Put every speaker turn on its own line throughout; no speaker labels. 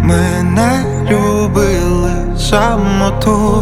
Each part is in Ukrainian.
Ми не любили самоту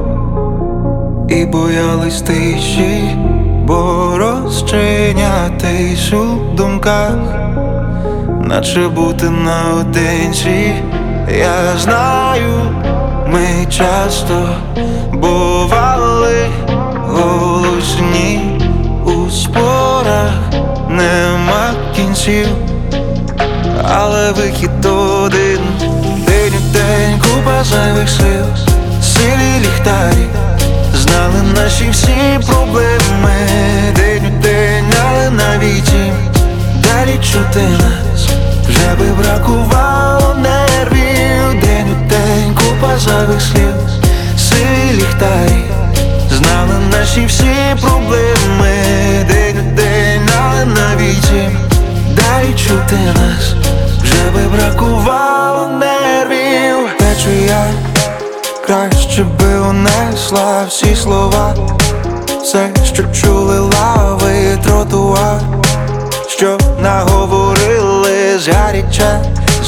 і боялись тиші, бо розчинятись у думках, наче бути наодинці. Я знаю, ми часто бували голосні у спорах, нема кінців, але вихід один. День у день купа зайвих сліз, силі ліхтарі знали наші всі проблеми. День у день, але навіть їм далі чути нас вже би бракувало нервів. День у день купа зайвих сліз, силі ліхтарі знали наші всі проблеми. День у день, але навіть їм далі чути нас вже би бракувало нервів. Течу я, краще би унесла всі слова, все, що чули лави, тротуар, що наговорили згаряча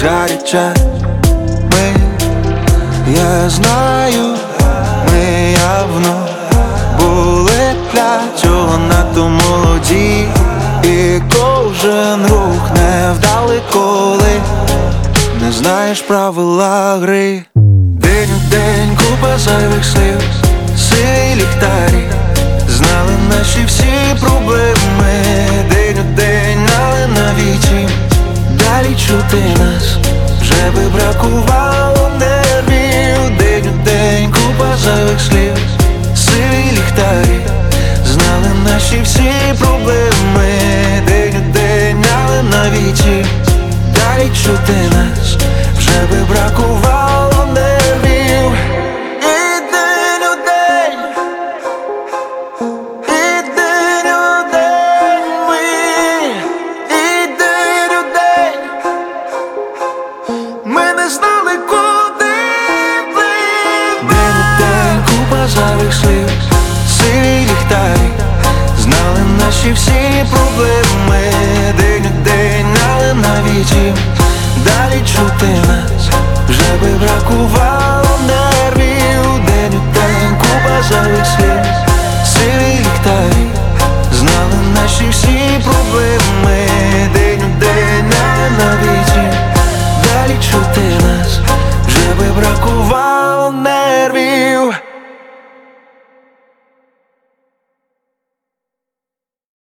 ми. Я знаю, ми явно були для цього надто молоді, і кожен рух невдалий, коли не знаєш правила гри. День у день купа зайвих слів, силі ліхтарі знали наші всі проблеми. День у день, але навіть їм далі чути нас вже би бракувало нервів. День у день купа зайвих слів, силі ліхтарі знали наші всі проблеми. День у день, але навіть їм далі чути нас вже би бракувало нервів. І день у день, і день у день ми, і день у день ми не знали, куди плив. День у день купа зайвих слів, силі ліхтарі знали наші всі проблеми. День у день, але навіть їм далі чути нас вже би бракувало нервів. День у день купа зайвих слів, силі ліхтарі знали наші всі проблеми. День у день, але навіть їм далі чути нас вже би бракувало.